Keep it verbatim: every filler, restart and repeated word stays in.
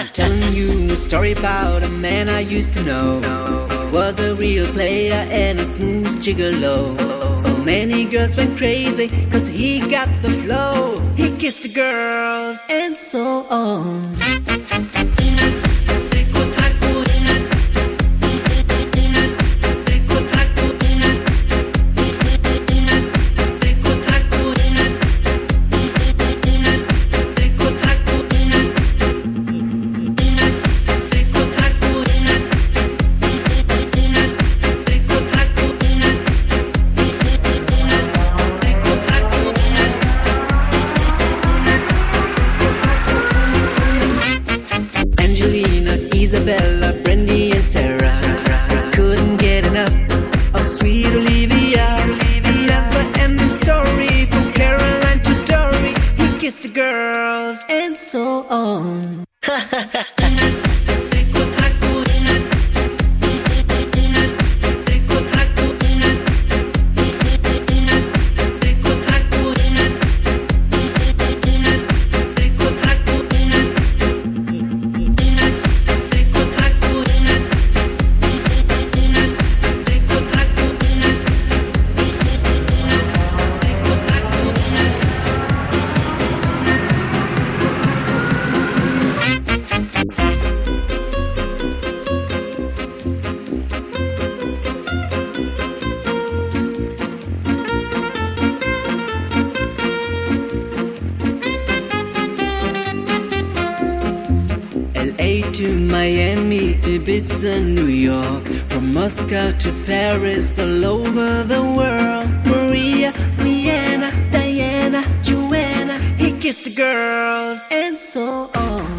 Telling you a story about a man I used to know. Was a real player and a smooth gigolo. So many girls went crazy cause he got the flow. He kissed the girls and so on. Isabella, Brandy and Sarah couldn't get enough of sweet Olivia. Never-ending story from Caroline to Dory. He kissed the girls and so on. L A to Miami, Ibiza, New York, from Moscow to Paris, all over the world. Maria, Rihanna, Diana, Joanna, he kissed the girls and so on.